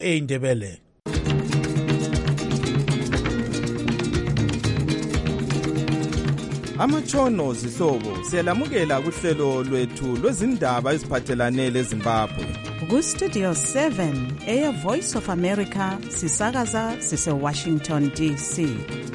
eindebele. Amatshono zihlobo siyalamukela kuhlelo lwethu lwezindaba eziphathelane leZimbabwe. Ku-Studio 7 Air Voice of America sisakaza sise-Washington DC.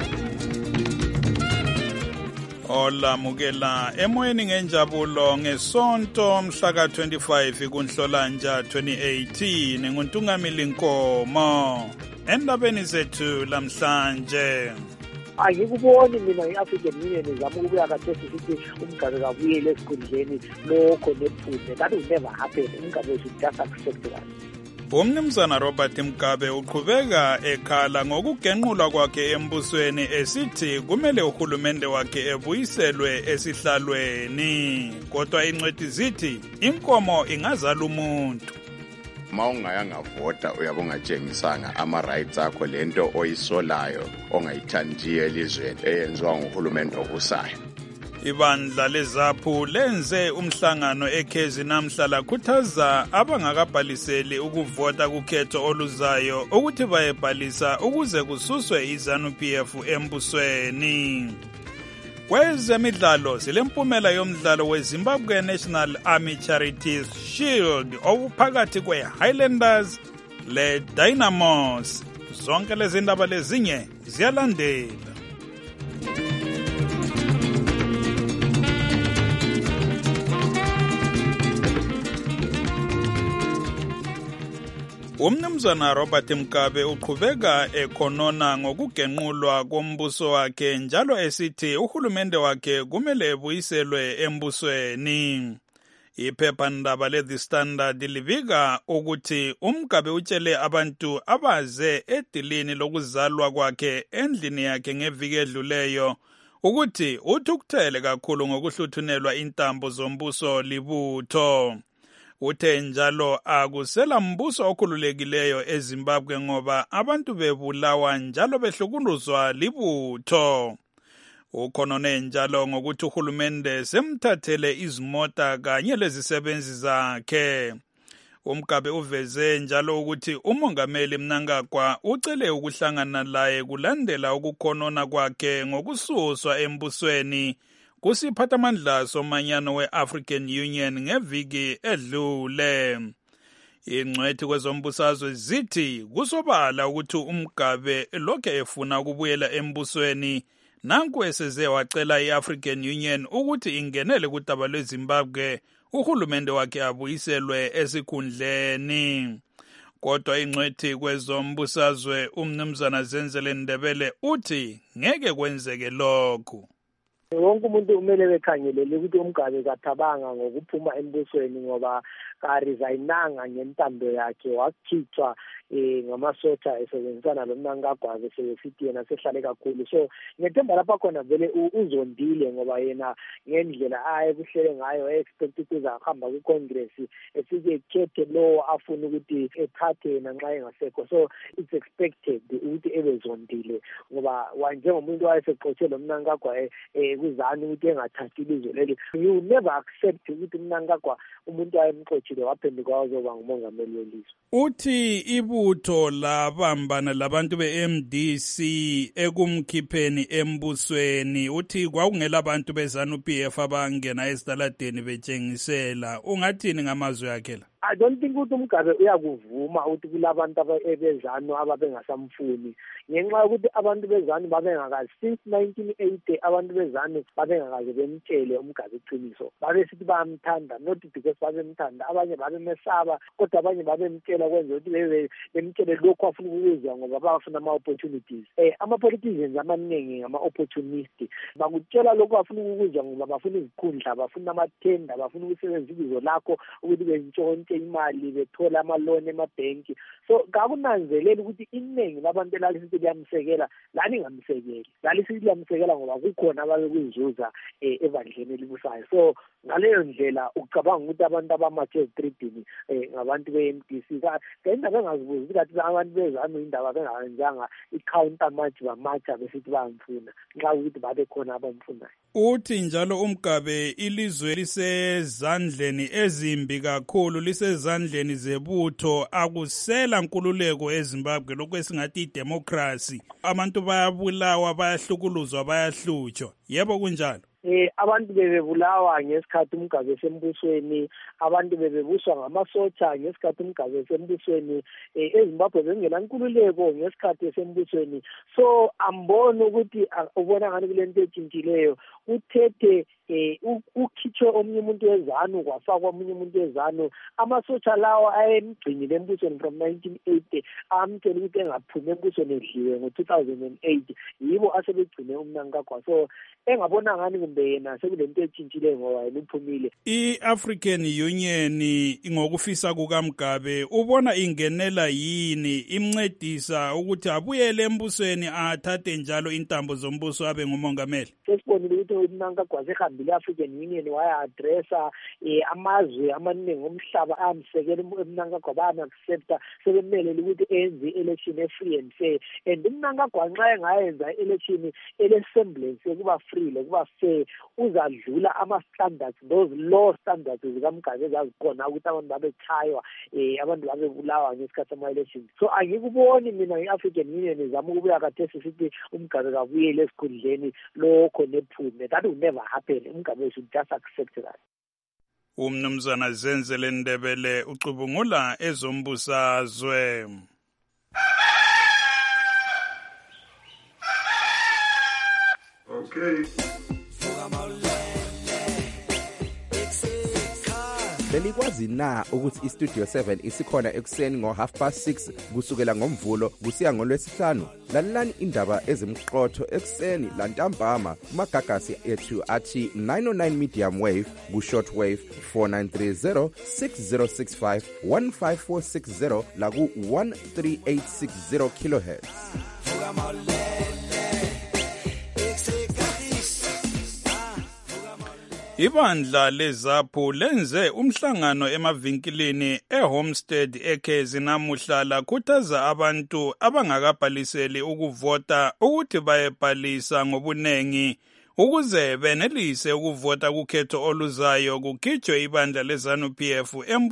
Olamukela emoyeni ngenjabulo ngesonto mhla ka-25 kuNhlolanja 2018 nguNtungamili Nkomo. Endabeni zethu lamhlanje. Angikuboni mina i-African Union izama ukubuya kathesi sithi umgabe kabuyele esikhundleni lokho nephuze. That will never happen. Umgabe should just accept that. Umnumzana Robert Mugabe uqhubeka ekhala ngokugenqulwa kwakhe embusweni esithi kumele uhulumende wakhe ebuyiselwe esihlalweni. Kodwa ingcwethi zithi inkomo ingazala umuntu. Mawungayanga vota uyabongatshengisanga ama-rights akho lento oyisolayo ongayithandiyo elizweni eyenziwa nguhulumende obusayo. Ibandla leZAPU lenze umhlangano eKhezi namhla lakhuthaza abangakabhaliseli ukuvota kukhetho oluzayo ukuthi bayebhalisa ukuze kususwe iZANU-PF embusweni. Kwezemidlalo silempumela yomdlalo weZimbabwe National Army Charities Shield ophakathi kweHighlanders leDynamos. Zonke lezi ndaba lezinye ziyalandela. Umnumzana Robert Mugabe uqhubeka ekhonona ngokugenqulwa kombuso wakhe njalo esithi uhulumende wakhe kumele ebuyiselwe embusweni. Iphephandaba le-The Standard libika ukuthi uMugabe utshele abantu abaze edilini lokuzalwa kwakhe endlini yakhe ngeviki edluleyo ukuthi uthukuthele kakhulu ngokuhluthunelwa intambo zombuso libutho. Uthe njalo akusela mbuso okhululekileyo eZimbabwe ngoba abantu bebulawa njalo behlukuluzwa libutho. Ukhonone njalo ngokuthi uhulumende semthathele izimota kanye lezisebenzi zakhe. uMugabe uveze njalo ukuthi umongameli Mnangagwa ucele ukuhlangana laye kulandela ukukhonona kwakhe ngokususwa embusweni kusiphathamandla somanyano we-African Union ngeviki edlule. Ingcwethi kwezombusazwe zithi kusobala ukuthi uMugabe lokhu efuna ukubuyela embusweni nanku eseze wacela i-African Union ukuthi ingenele kudaba lweZimbabwe uhulumende wakhe abuyiselwe esikhundleni. Kodwa ingcwethi kwezombusazwe umnumzana Zenzele Ndebele uthi ngeke kwenzeke lokhu. Wonke umuntu umele bekhangelele ukuthi uMugabe kathabanga ngokuphuma embusweni ngoba karesigninga ngentando yakhe wakhithwa ngamasotha esebenzisana loMnangagwa besesithi yena sehlale kakhulu. So ngethemba lapha khona vele uzondile ngoba yena ngendlela ayekuhlele ngayo expect ukuthi ahamba kuCongress esike khethe lo afuna ukuthi ethathe yena nxa engasekho. So it's expected ukuthi ebezondile ngoba njengomuntu wayeseqotshe loMnangagwa kuzani ukuthi engathathi ilizwe leli. You never accept ukuthi Mnangagwa umuntu ayemxotshe waphenduka wazoba ngumongameli welizwe. Uthi ibutho labambana labantu be-MDC ekumkhipheni embusweni. Uthi kwakungela abantu beZANU-PF abangena esitaladeni betshengisela. Ungathini ngamazwi akhe la? I don't think ukuthi uMugabe uyakuvuma ukuthi kulabantu beZANU ababengasamfuni ngenxa yokuthi abantu beZANU babengakazi since 1980 abantu beZANU babengakaze bemtshele uMugabe iqiniso. Babesithi bayamthanda not because babemthanda, abanye babemesaba kodwa abanye babemtshela kwenza ukuthi bemtshele lokho afuna ukuzwa ngoba bafuna ama-opportunities. Ama-politicians amaningi ngama-opportunist, bakutshela lokho afuna ukuzwa ngoba bafuna izikhundla, bafuna amathenda, bafuna ukusebenzisa ibizo lakho ukuthi bentshontshe imali bethola amaloni emabhenki. So kakunanzelela ukuthi iningi labantu elalithi liyamsekela lani ngamsekeli, lalithi liyamsekela ngoba kukhona ababekuzuza evandleni elibusayo. So ngaleyo ndlela ucabanga ukuthi abantu abamathe ezitridini ngabantu be-MDC ngendaba engazibuzi ukuthi abantu beZANU indaba bengakenzanga i-counter match bamatsha besithi bayamfuna nxa ukuthi babe khona abamfunayo. Uthi njalo uMugabe ilizwe lisezandleni ezimbi kakhulu, kusezandleni zebutho akusela nkululeko eZimbabwe lokho esingathi idemocracy abantu bayabulawa bayahlukuluzwa bayahlutshwa yebo kunjalo abantu bebebulawa ngesikhathi umgabe esembusweni abantu bebebuswa ngamasotsha ngesikhathi umgabe esembusweni eZimbabwe bengenankululeko ngesikhathi esembusweni so ambona ukuthi ubona ngani kulento etshintshileyo uthethe ukhitshwe omunye umuntu wezanu kwafakwa omunye umuntu wezanu amasotsha lawa ayemgcinile embusweni from 1980 amtshela ukuthi engaphumi embusweni edliwe ngo-2008 yibo asebegcine uMnangagwa so engabona ngani kumbe yena sekulento etshintshileyo ngoba yena uphumile. I-African Union ngokufisa kukaMgabe ubona ingenela yini imncedisa ukuthi abuyele embusweni athathe njalo intambo zombuso abe ngumongameli? Sesibonile ukuthi uMnangagwa sehambile i-African Union waya-adressa amazwe amaningi omhlaba amsekela uMnangagwa baya-accepta sebemelele ukuthi enze i-election e-free and fair and uMnangagwa nxa engayenza i-election ele-semblance yokuba free lokuba fair uzadlula ama-standards those law standards zikaMgabe ezazikhona ukuthi abantu babechaywa abantu babebulawa ngesikhathi sama-elections so angikuboni mina i-African Union izama ukubuya kathesi sithi uMgabe kabuyele esikhundleni lokho nephume that will never happen. uMgabe should just accept that. Umnumzana Zenzele Ndebele ucubungula ezombusazwe. Okay. Belikwazi na ukuthi iStudio 7 isikhona ekuseni ngo6:30 kusukela ngomvulo kusiya ngolwesihlanu? Lalelani indaba ezimqotho ekuseni lantambama kumagagasi ethu athi 909 medium wave ku-short wave 4930 6065 15460 la ku-13860 kilohertz. Ibandla leZAPU lenze umhlangano emavinkilini eHomestead eKezi namuhla lakhuthaza abantu abangakabhaliseli ukuvota ukuthi bayebhalisa ngobunengi ukuze benelise ukuvota kukhetho oluzayo kukhitshwe ibandla leZANU-PF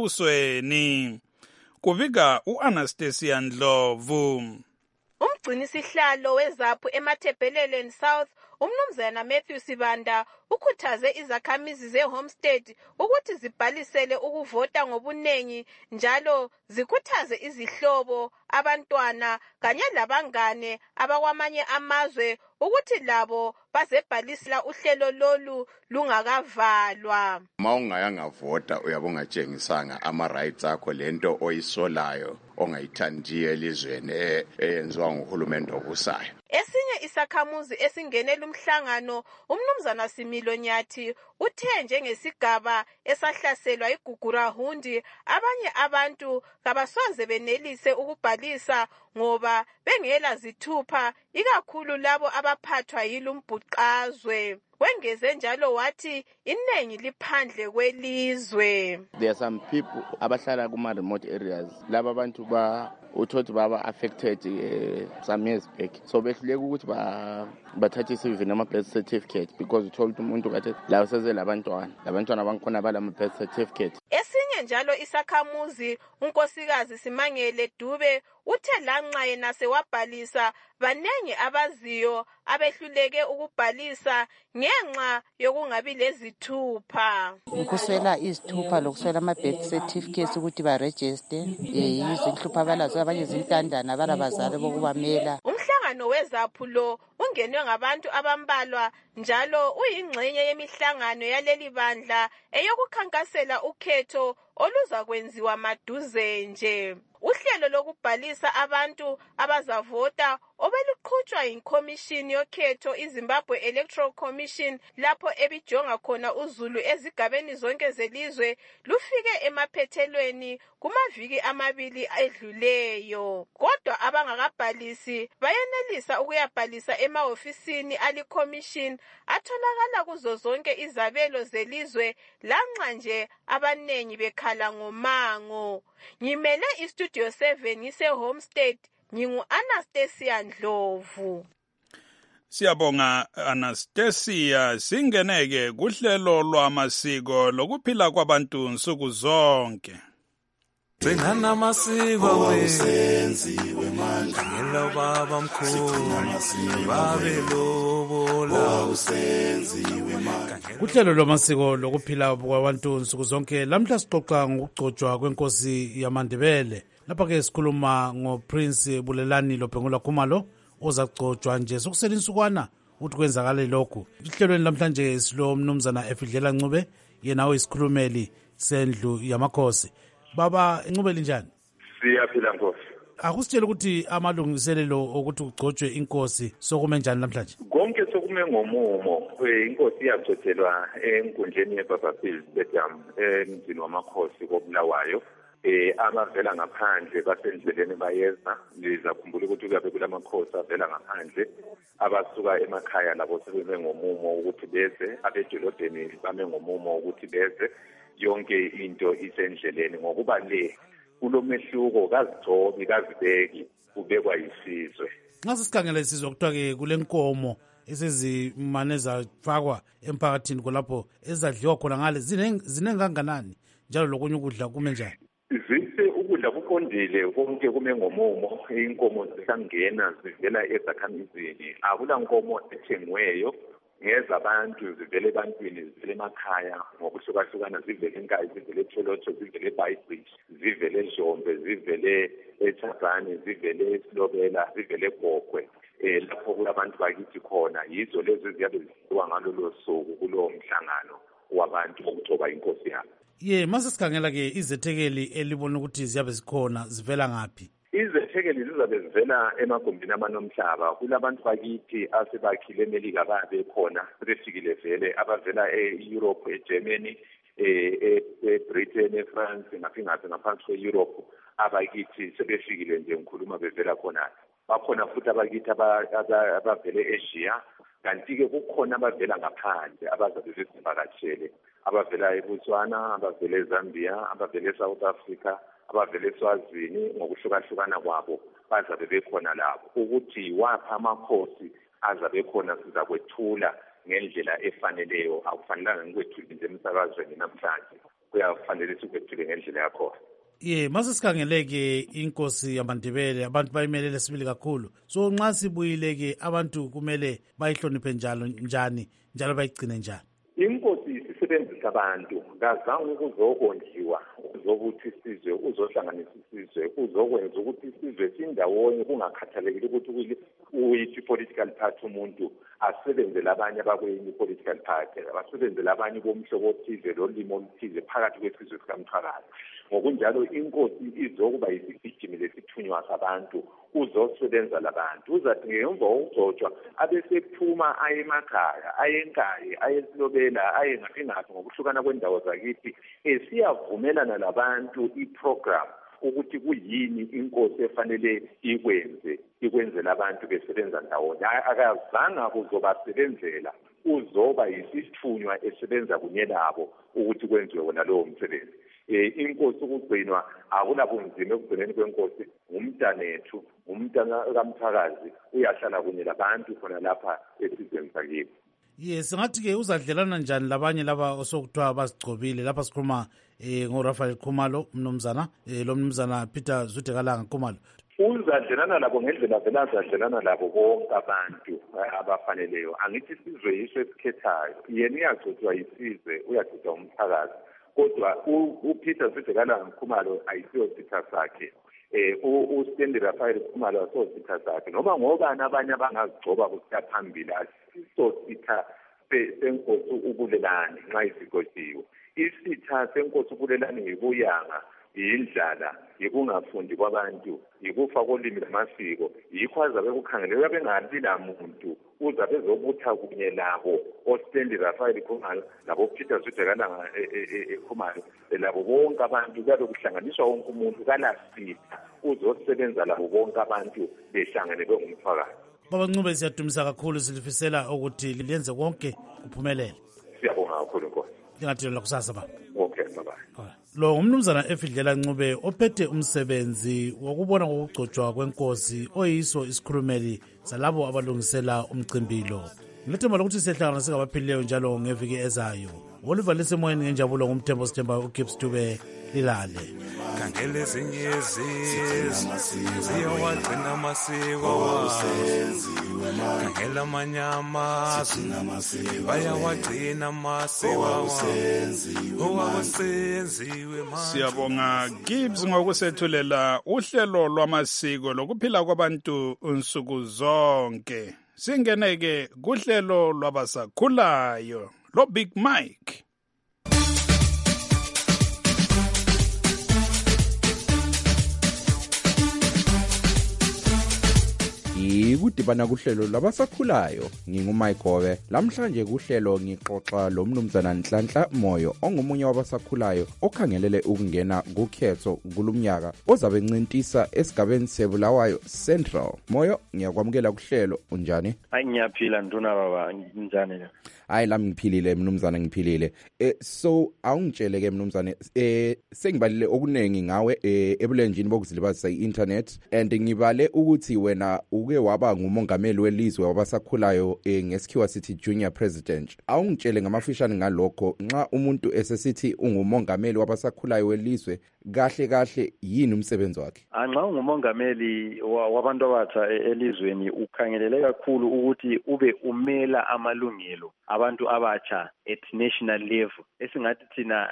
embusweni. Kubika uAnastasia Ndlovu. Umgcinisihlalo weZAPU eMathebheleleni South uMnumzana Matthew Sibanda ukhuthaze izakhamizi zeHomestead ukuthi zibhalisele ukuvota ngobunengi njalo zikhuthaze izihlobo, abantwana kanye labangane abakwamanye amazwe ukuthi labo bazebhalisela uhlelo lolu lungakavalwa. Mawungayanga vota uyabongatshengisanga ama-rights akho lento oyisolayo ongayithandiyo elizweni eyenziwa nguhulumende obusayo. Esinye isakhamuzi esingenela umhlangano uMnumzana Similo Nyathi uthe njengesigaba esahlaselwa iGugurahundi abanye abantu kabasoze benelise ukubhalisa ngoba bengela zithupha ikakhulu labo abaphathwa yilumbhuqazwe. Wengeze njalo wathi inengi liphandle kwelizwe. There are some people abahlala kuma remote areas laba abantu uthothi baba affected some years back so behluleka ukuthi bathathe isivini ama birth certificate because uthola umuntu kathi la useze labantwana bangikhona balama birth certificate. Esinye njalo isakhamuzi unkosikazi Simangele Dube uthe lanxa yena sewabhalisa banengi abaziyo abehluleke ukubhalisa ngenxa yokungabi lezithupha. Ukuswela izithupha lokuswela ama birth certificates ukuthi ba register yizo inhlupha abalazo abanye zintandana balabazali bokubamela. Umhlangano weZAPU lo ungenwe ngabantu abambalwa njalo uyingxenye yemihlangano yaleli bandla eyokukhankasela ukhetho oluza kwenziwa maduze nje. Uhlelo lokubhalisa abantu abazavota obeluqhutshwa yiCommission yokhetho iZimbabwe Electoral Commission lapho ebijonga khona uzulu ezigabeni zonke zelizwe lufike emaphethelweni kumaviki amabili edluleyo. Kodwa abangakabhalisi bayenelisa ukuyabhalisa emahofisini aliCommission atholakala kuzo zonke izabelo zelizwe lanxa nje abanengi bekhala ngomango. Ngimele iStudio 7 ngise-Homestead, ngingu-Anastasia Ndlovu. Siyabonga Anastasia. Singeneke kuhlelo lwamasiko lokuphila kwabantu nsuku zonke. Bengana amasiko wenziwe manje ngelo baba mkhulu babe lobola usenziwe manje. Kuhlelo lwamasiko lokuphila kwabantu nsuku zonke lamhla sixoxa ngokugcotshwa kwenkosi yamaNdebele. Lapha ke sikhuluma ngoPrince Bulelani Lobhengula Khumalo ozagcotshwa nje sokusela insukwana ukuthi kwenzakale lokhu. Ihlelweni lamhlanje silo mnumzana Efidlela Ncube yena oyisikhulumeli sendlu yamakhosi. Baba Ncube linjani? Siyaphila Nkosi. Akusitshela ukuthi amalungiselelo ukuthi ugcotshwe inkosi sokume njani namhlanje? Konke sokume ngomumo. Inkosi iyagcotshelwa enkundleni yeBabafield Stadium emzini wamakhosi koBulawayo. Abavela ngaphandle basendleleni bayeza. Ngizakhumbula ukuthi kuyabe kulamakhosi avela ngaphandle abasuka emakhaya labo sebeme ngomumo ukuthi beze, abedolobheni bame ngomumo ukuthi beze. Yonke into isendleleni ngokuba le kulomehluko kazigcobi kazibeki kubekwa yisizwe. Nxa sikhangela isizwe kuthiwa ke kule nkomo esezimane zafakwa emphakathini kulapho ezadliwa khona ngale zinenganganani njalo lokunye ukudla kume njani? Zise ukudla kuqondile konke kume ngomumo. Inkomo zisangena zivela ezakhamizini, akula nkomo ethengiweyo ngeza abantu zivele ebantwini zivele emakhaya ngokuhlukahlukana, zivele eNkayi, zivele eTholotho, zivele eBhayibhili, zivele eZombe, zivele eThabane, zivele eSilobela, zivele eGogwe. Lapho kulabantu bakithi khona yizo lezo ziyabe zisiwa ngalolo suku kulowo mhlangano wabantu okuthoba inkosi yabo. Mase sikhangela ke izethekeli elibona ukuthi ziyabe zikhona zivela ngaphi? Izethekeli zizabe zivela emagumbini amanomhlaba. Kulabantu bakithi asebakhile eMelika babe khona sebefikile vele abavela eEurope, eGermany, eBritain, eFrance, ngaphi ngaphansi kwe-Europe. Abakithi sebefikile nje ngikhuluma bevela khona. Bakhona futhi abakithi abavele eAsia, kanti-ke kukhona abavela ngaphandle abazabe besivakatshele, abavela eBotswana, abavela eZambia, abavela eSouth Africa, abavele eSwazini ngokuhlukahlukana kwabo bazabe bekhona lapho. Ukuthi wapha amakhosi azabe khona sizakwethula ngendlela efaneleyo. Akufanelanga ngikwethule nje emsakazweni namhlanje, kuyafanele sikwethule ngendlela yakhona. Mase sikhangeleke inkosi yamaNdebele abantu bayimelele sibili kakhulu. So nxa sibuyile ke abantu kumele bayihloniphe njalo bayigcine njani? Inkosi isebenzisa abantu, kazange ukuzokondliwa, uzokuthi isizwe, uzohlanganisa isizwe, uzokwenza ukuthi isizwe sindawonye kungakhathalekile ukuthi uyiphi political party umuntu, asebenzele abanye abakwenye political party, abasebenzele abanye bomhlobo othize lolimo oluthize phakathi kwesizwe sikamthakazi. Ngokunjalo inkosi izokuba yisigijimi lesithunywa sabantu, uzosebenza labantu. Uzathi ngemva kokugcotshwa abesephuma aye emakhaya, aye eNkayi, aye eSilobela, aye ngaphi ngokuhlukana kwendawo zakithi, siyavumelana labantu iprogram ukuthi kuyini inkosi efanele ikwenzela abantu besebenza ndawonye. Akazanga kuzobasebenzela, uzoba yisithunywa esebenza kunye nabo ukuthi kwenziwe wona lowo msebenzi. Inkosi ukugcinwa akulabunzima ekugcineni kwenkosi. Ngumntanethu, umntana kaMthakazi, uyahlala kunye labantu khona lapha esizweni sakibo. Singathi ke uzadlelana njani labanye laba osokuthiwa bazigcobile? Lapha sikhuluma ngoRafael Khumalo, mnumzana lo mnumzana Peter Zudekalanga Khumalo. Uzadlelana labo ngendlela vele azadlelana labo bonke abantu abafaneleyo. Angithi isizwe yiso esikhethayo. Yena uyagcotshwa isizwe, uyagcotshwa umthakazi. Kodwa uPeter Zudekalanga Khumalo ayisiyo sitha sakhe. uStendi Rafael Khumalo asositha sakhe noma ngobani abanye abangazigcoba kusiya phambili asisositha senkosi ubulelane nxa isigothiwe. Isitha senkosi ubulelane yibuyanga, yindlala, yikungafundi kwabantu, yikufa kolimi lamasiko, yikho azabe kukhangele uyabengabi lamuntu uzabe zobutha kunye labo oStendi Rafael Khumalo labo Peter Zudekalanga Khumalo labo bonke abantu kuyabe kuhlanganiswa wonke umuntu kalasitha uzosebenza labo bonke abantu behlangene bengumphakathi. Baba Ncube, siyadumisa kakhulu, silifisela ukuthi liyenze konke kuphumelele. Siyabonga kakhulu Nkosi. Lingathela kusasa baba. Okay, bye. Lo ngumnumzana Efidlela Ncube ophethe umsebenzi wokubona ngokugcotshwa kwenkosi oyiso isikhulumeli salabo abalungisela umcimbi lo. ngilethemba lokuthi siyahlangana singabaphilileyo njalo ngeviki ezayo. Oliver lisemoyeni ngenjabulo ngumthembo Sithemba uGibbs Dube lilale. Khangela ezinye ziyawagcina amasiko khangela amanye amazwe bayawagcina amasiko owakusenziwe manje. Siyabonga Gibbs ngokusethulela uhlelo lwamasiko lokuphila kwabantu unsuku zonke. Singeneke kuhlelo lwabasakhulayo lo Big Mike. Ikudibana kuhlelo labasakhulayo ngingumike Gobe. Lamhlanje kuhlelo ngixoxa lo mnumzana Nhlanhla Moyo ongumunye wabasakhulayo okhangelele ukungena kukhetho kulumnyaka ozabe ncintisa esigabeni seBulawayo Central. Moyo, ngiyakwamukela kuhlelo, unjani? Hayi ngiyaphila nduna baba, njani na? Hayi lami ngiphilile mnumzana ngiphilile. So awungitshele ke mnumzana sengibalile okunengi ngawe ebulenjini bokuzilibazisa i-internet and ngibale ukuthi wena uke waba ngumongameli welizwe wabasakhulayo ngesikhiwa sithi junior president. Awungitshele ngamafishane ngalokho nxa umuntu esesithi ungumongameli wabasakhulayo welizwe kahle yini umsebenzi wakhe? Nxa ungumongameli wabantu abatsha elizweni ukhangelele kakhulu ukuthi ube umela amalungelo abantu abatsha at national level, esingathi thina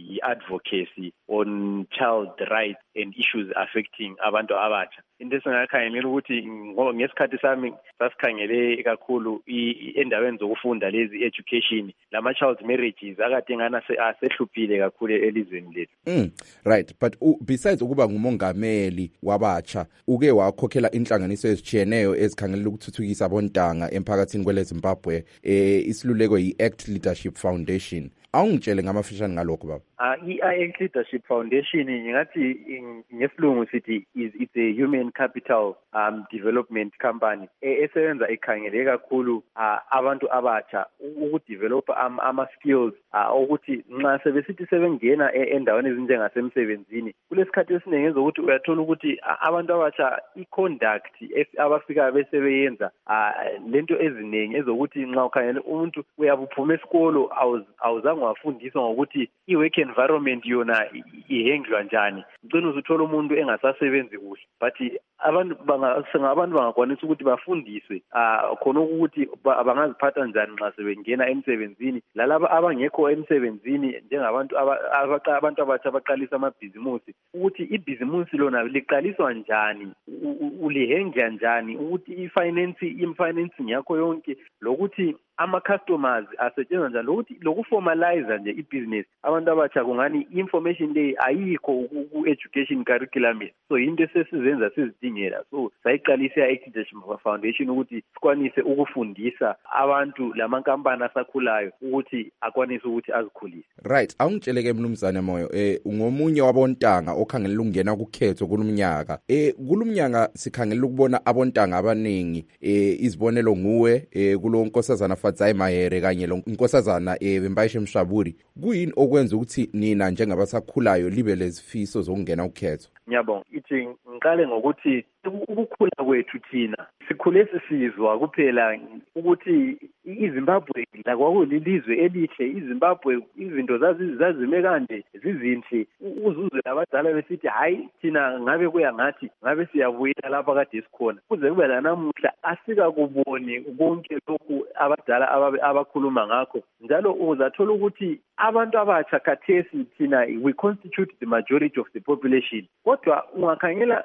i-advocacy on child rights and issues affecting abantu abatsha. Into esingakhangelela ukuthi ngesikhathi sami sasikhangele kakhulu endaweni zokufunda lezi education lama child marriages akade ngana asehluphile kakhulu elizweni lethu. Right, but besides ukuba ngumongameli wabatsha uke wakhokhela inhlanganiso ezijiyeneyo ezikhangelela ukuthuthukisa abontanga emphakathini kweleZimbabwe isiluleko yi-Act Leadership Foundation. Awungitshele ngamafishane ngalokho baba. I-Act Leadership Foundation ngingathi ngesilungu sithi it's a human capital development company esebenza ekhangele kakhulu abantu abatsha ukudevelop ama skills ukuthi nxa sebesithi sebengena endaweni ezinjengasemsebenzini kulesikhathi esiningi ezokuthi uyathola ukuthi abantu abatsha i-conduct abafika besebenza lento eziningi ezokuthi nxa ukhangele umuntu uyabuphuma esikolo awuzange wafundiswa ngokuthi i-work environment yona ihendlwa njani. Ngicela uzuthola umuntu engasasebenzi kuhle, but abantu bangakwanisa ukuthi bafundiswe khona ukuthi bangaziphatha njani nxa sebengena emsebenzini. Lalaba abangekho emsebenzini njengabantu abantu abatsha abaqalisa amabhizimusi ukuthi ibhizimusi lona liqaliswa njani, ulihendla njani, ukuthi i-financing yakho yonke, lokuthi ama-customers asetshenzwa njani, lokuthi lokuformalize nje i-business. Abantu abatsha kungani information le ayikho ku-education curriculum. So into sesizenza sizidingela, so sayiqalisa i-Act Leadership Foundation ukuthi sikwanise ukufundisa abantu lamankampani asakhulayo ukuthi akwanise ukuthi azikhulise. Right, awungitsheleke mnumzane Moyo ungomunye wabontanga okhangelela ukungena kukhetho kulumnyaka. Kulumnyaka sikhangelela ukubona abontanga abaningi izibonelo nguwe kulo nkosazana Fadzai Mahere kanye lo nkosazana Bembayishe Mshaburi. Kuyini okwenza ukuthi nina njengabasakhulayo libe lezifiso zokungena ukhetho? Ngiyabonga. Ithi ngiqale ngokuthi ukukhula kwethu thina sikhule sisizwa kuphela ukuthi iZimbabwe lakwakuyilizwe elihle, iZimbabwe izinto zazime kanje zizinhle. Uzuzwe abadala besithi hayi thina ngabe kuya ngathi ngabe siyabuyela lapha kade sikhona. Kuze kube lanamuhla asikakuboni konke lokhu abadala abakhuluma ngakho. Njalo uzathola ukuthi abantu abatsha khathesi thina we constitute the majority of the population. Kodwa ungakhangela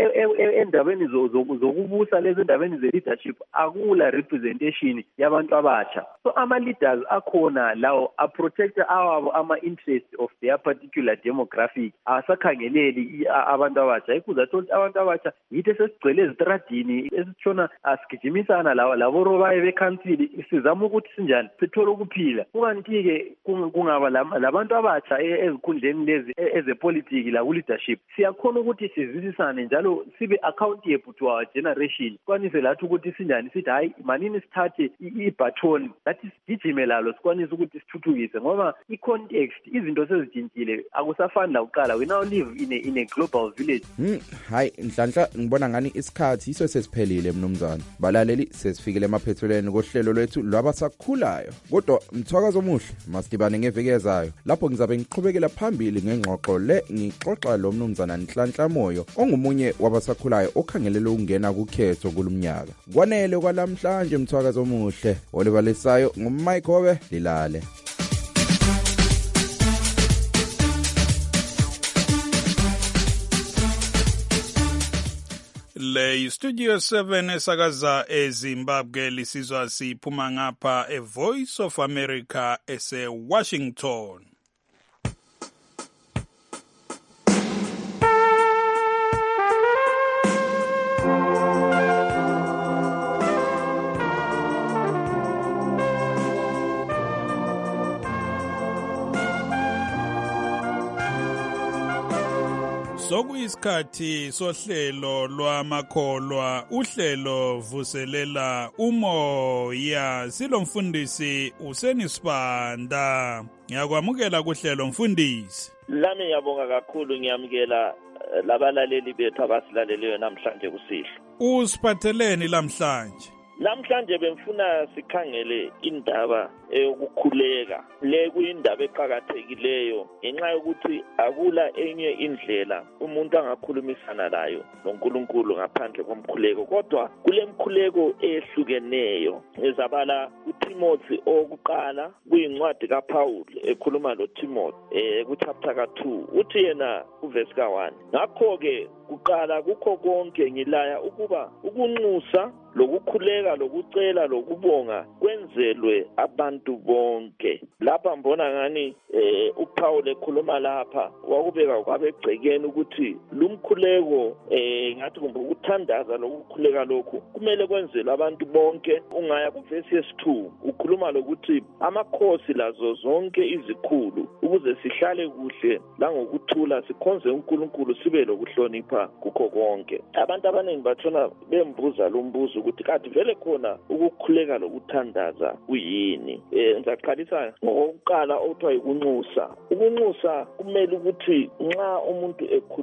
endabeni zokubusa lezi endabeni ze-leadership akula representation yabantu abatsha. So ama-leaders akhona lawo a-protect ama-interest of their particular demographic, asakhangeleli abantu abatsha. Uzathola abantu abatsha yithi sesigcwele ezitradini esitshona asigijimisana laborobaye bekhansili sizama ukuthi sinjani sithole ukuphila. Kukanti-ke kungaba labantu abatsha ezikhundleni lezi ezepolitiki la ku-leadership sikhona ukuthi sizwisisane njalo sibe accountable to our generation. Sikwanise lathi ukuthi sinjani sithi hayi manini sithathe i-baton lathi sigijime lalo sikwanise ukuthi sithuthukise ngoba i-context izinto sezijintshile akusafani la kuqala. We now live in a global village. Hayi Nhlanhla ngibona ngani isikhathi iso sesiphelile mnumzana. Balaleli sesifikile emaphethelweni kohlelo lwethu lwabasakhulayo. Kodwa mthwakazo omuhle masidibane ngeviki ezayo lapho ngizabe ngiqhubekela phambili ngengxoxo le ngixoxa lo mnumzana Nhlanhla Moyo ongumunye wabasakhulayo okhangelele ukungena kukhetho kulumnyaka. Kwanele kwalamhlanje mthwakazo omuhle olibalisayo nguMike Hobe Lilale. Le Studio 7 esakaza eZimbabwe lisizwa siphuma ngapha eVoice of America ese Washington. Sokuyisikhathi sohlelo lwamakholwa uhlelo vuselela umoya silomfundisi usenisibanda. Ngiyakwamukela kuhlelo mfundisi. Lami ngiyabonga kakhulu ngiyamukela labalaleli bethu abasilaleleyo namhlanje kusihlwa. Usiphatheleni namhlanje? Namhlanje bemfuna sikhangele indaba yokukhuleka. Le kuyindaba eqhakathekileyo ngenxa yokuthi akula enye indlela umuntu angakhulumisana layo noNkulunkulu ngaphandle komkhuleko. Kodwa kule mkhuleko ehlukeneyo ezabala uTimothy okuqala kuyincwadi kaPaul ekhuluma loTimothy kuchapter ka2 uthi yena uverse ka1 ngakho ke kuqala kukho konke ngilaya ukuba ukunxusa lokukhuleka lokucela lokubonga kwenzelwe abantu bonke. Lapha mbona ngani uPaul ekhuluma lapha wakubeka kwabegcekeni ukuthi lumkhuleko ngathi kumbe ukuthandaza lokukhuleka lokhu kumele kwenzelwe abantu bonke. Ungaya kuverse 2 ukhuluma lokuthi amakhosi lazo zonke izikhulu ukuze sihlale kuhle langokuthula sikhonze uNkulunkulu sibe lokuhlonipha kukho konke. Abantu abaningi bathona bembuza lo mbuzo ukuthi kathi vele khona ukukhuleka lokuthandaza kuyini. Ngizaqalisa ngokuqala okuthiwa ukunxusa. Ukunxusa kumele ukuthi nxa umuntu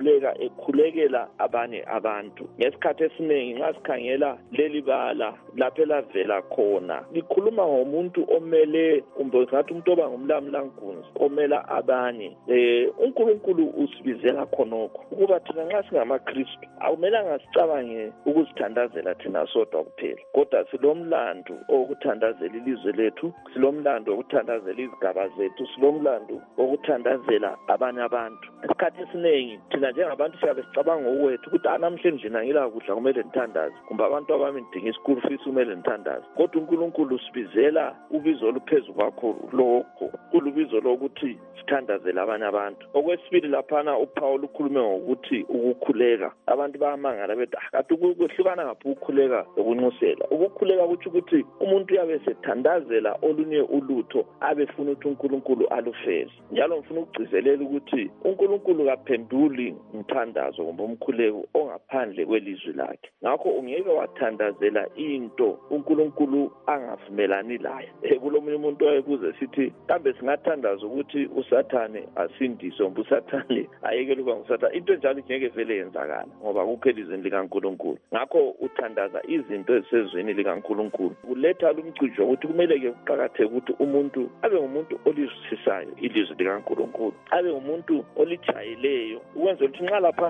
ekhulekela abanye abantu. Ngesikhathi esiningi nxa sikhangela leli bala lapho elavela khona likhuluma ngomuntu omele kumbe ngathi umuntu oba ngumlamlankunzi omela abanye. uNkulunkulu usibizela khonokho ukuba thina nxa singamaKristu akumelanga sicabange ukuzithandazela thina sodwa kuphela, kodwa silomlando okuthandazela ilizwe lethu, silomlando okuthandazela izigaba zethu, silomlando okuthandazela abanye abantu. Isikhathi esiningi thina njengabantu siyabe sicabanga ngokwethu ukuthi namhlanje ngila kudla kumele ngithandaze, kumbe abantu abami ngidinga ischool fees kumele ngithandaze. Kodwa uNkulunkulu usibizela ubizo oluphezulu kwakho lokho, kulubizo lokuthi sithandazele abanye abantu. Okwesibili laphana uPaul ukhulume ngokuthi ukukhuleka. Abantu bayamangala bethi kade ukuhlukana ngaphi ukukhuleka lokunxusela. Ukukhuleka kuthi ukuthi umuntu uyabe sethandazela olunye ulutho abefuna ukuthi uNkulunkulu alufeze. Njalo ngifuna ukugcizelela ukuthi uNkulunkulu kaphenduli umthandazo kumbe umkhuleko ongaphandle kwelizwi lakhe. Ngakho ungeke wathandazela into uNkulunkulu angavumelani layo. Kulomunye umuntu oyebuza sithi kambe singathandaza ukuthi uSathane asindiswe, uSathane ayeke ukuba nguSathane. Into njalo ngeke vele yenzakala ngoba kukho elizweni likaNkulunkulu. Ngakho uthandaza izinto ezisezweni likaNkulunkulu. Kuletha lumcijo ukuthi kumele ke kuqakatheke ukuthi umuntu abe ngumuntu olizwisisayo ilizwi likaNkulunkulu, abe ngumuntu olijayeleyo ukwenza ukuthi nxa lapha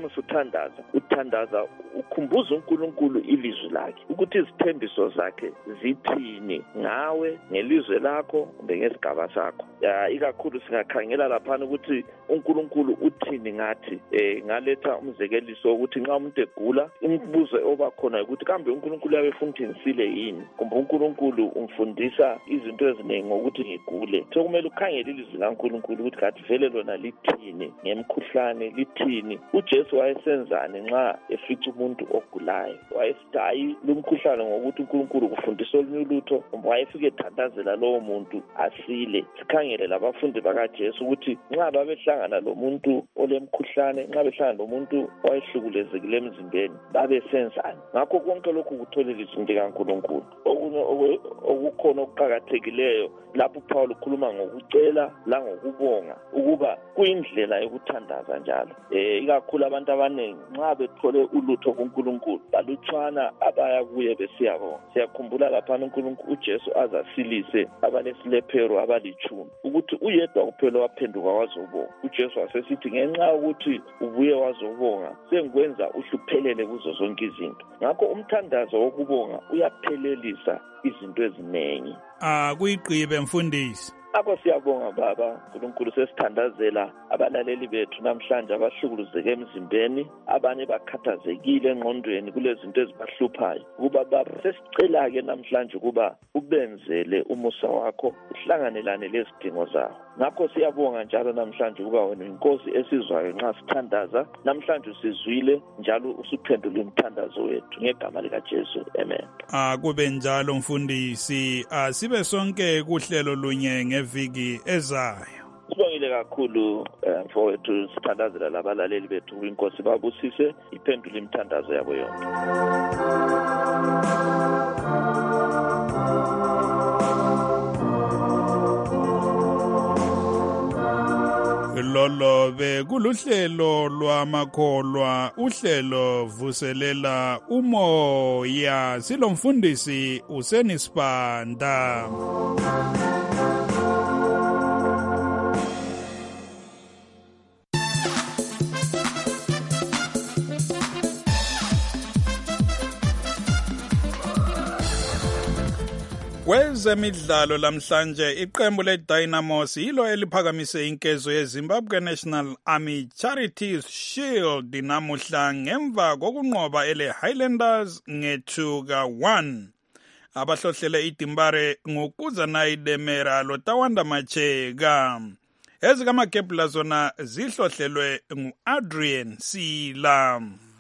uthandaza ukhumbuza uNkulunkulu ilizwi lakhe ukuthi izithembiso zakhe zithini ngawe, ngelizwe lakho kumbe ngesigaba sakho. Ikakhulu singakhangela lapha ukuthi uNkulunkulu uthini ngathi. Ngaletha umzekeliso ukuthi nxa umuntu egula umbuzo oba khona ukuthi kambe uNkulunkulu uyabefuna ukuthi ngisile yini, kumbe uNkulunkulu umfundisa izinto eziningi ngokuthi ngigule. So kumele ukhangele ilizwi laNkulunkulu ukuthi kathi vele lona lithini ngemkhuhlane, lithini. uJesu wayesenzani nxa efica umuntu ogulayo? Wayesidayi lumkhuhlane ngokuthi uNkulunkulu kufundisa olunye ulutho, kumbe wayefike ethandazela lowo muntu asile. Sikhangele labafundi bakaJesu ukuthi nxa babehlangana behlangana lomuntu olemkhuhlane, nxa behlangana lomuntu owayehlukulezekile emzimbeni, babesenzani. Ngakho konke lokhu kutholeliswa kaNkulunkulu. Okukhona okuqakathekileyo lapho uPaul ukhuluma ngokucela langokubonga ukuba kuyindlela yokuthandaza njalo. Ikakhulu abantu abaningi nxa bethole ulutho kuNkulunkulu balutshwana abaya kuye besiyabonga. Siyakhumbula lapha uNkulunkulu uJesu azasilise abanesilephero abalitshumi ukuthi uyedwa kuphela waphenduka wazobonga. uJesu wasesithi ngenxa ukuthi ubuye wazobonga sengikwenza uhluphelele kuzo zonke izinto. Ngakho umthandazo wokubonga uyaphelelisa izinto eziningi. Kuyigqibe mfundisi. Akho siyabonga baba uNkulunkulu, sesithandazela abalaleli bethu namhlanje abahlukuluzeke emzimbeni, abanye bakhathazekile engqondweni kulezinto ezibahluphayo, ukuba baba sesicela-ke namhlanje ukuba ubenzele umusa wakho uhlanganelane lezidingo zawo. Ngakho siyabonga njalo namhlanje ukuba wena inkosi esizwayo nxa sithandaza. Namhlanje usizwile njalo usuphendule umthandazo wethu ngegama likaJesu, amen. Kube njalo mfundisi, sibe sonke kuhlelo lunye ngeviki ezayo. Sibongile kakhulu mfowethu, sithandazela labalaleli bethu, inkosi babusise iphendule imithandazo yabo yonke. Lolo bekuluhlelo lwamakholwa, uhlelo vuselela umoya. Silomfundisi uSenisibanda. Kwezemidlalo lamhlanje iqembu leDynamos yilo eliphakamise inkezo yeZimbabwe National Army Charities Shield namuhla ngemva kokunqoba ele-Highlanders nge-2-1. Abahlohlele idimbare nguKuzanai Demera loTawanda Macheka. Ezikamagebhula zona zihlohlelwe ngu-Adrian Sila.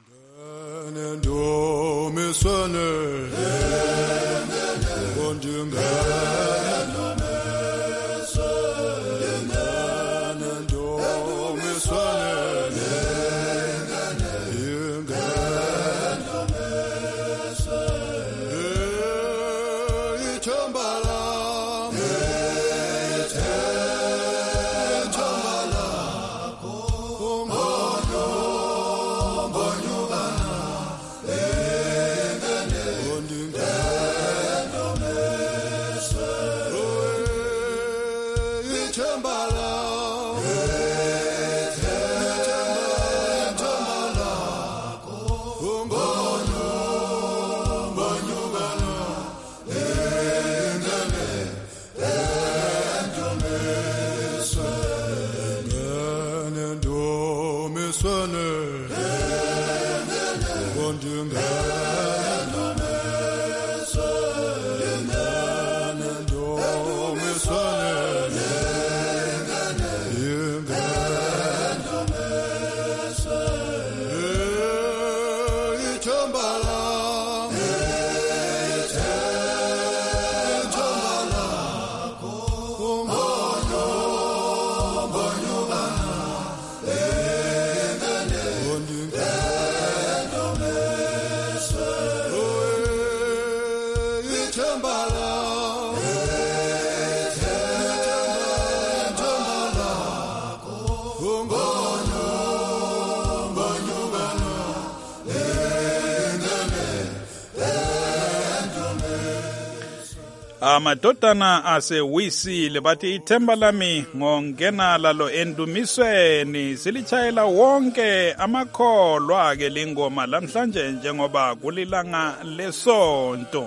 Amadodana asewisile bathi ithemba lami ngongena lalo endumisweni. Silichayela wonke amakholwa ke lingoma lamhlanje njengoba kulilanga lesonto.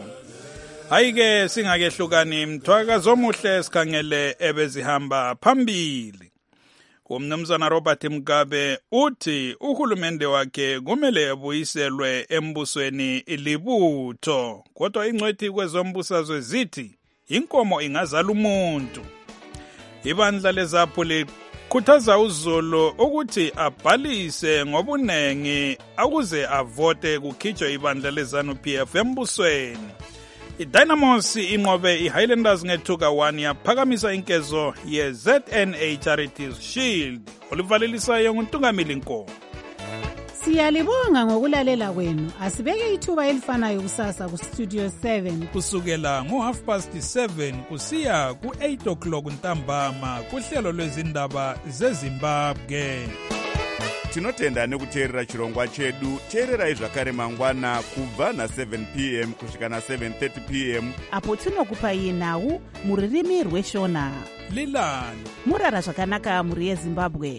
Hayike singakehlukani mthwakazi omuhle sikhangele ebezihamba phambili. Umnumzana Robert Mugabe uthi uhulumende wakhe kumele ebuyiselwe embusweni libutho, kodwa ingcwethi kwezombusazwe zithi inkomo ingazala umuntu. Ibandla leZAPHU likhuthaza uZulu ukuthi abhalise ngobunengi ukuze avote kukhitshwe ibandla leZANU-PF embusweni. iDynamos inqobe iHighlanders ngethuka 1 yaphakamisa inkezo yeZNA Charities Shield olivalelisayo nguNtungamili Nkomo. Siyalibonga ngokulalela kwenu. Asibeke ithuba elifanayo kusasa ku Studio 7 kusukela ngo7:30 kusiya ku8 o'clock ntambama kuhlelo lwezindaba zeZimbabwe. Tinotenda nekuteerera chirongwa chedu. Teererai zvakare mangwana kubva na7 p.m. kusvika na7:30 p.m. apo tinokupai nhau muririmi rweShona. Lilani murara zvakanaka muri yeZimbabwe.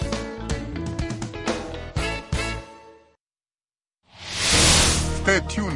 Stay tuned.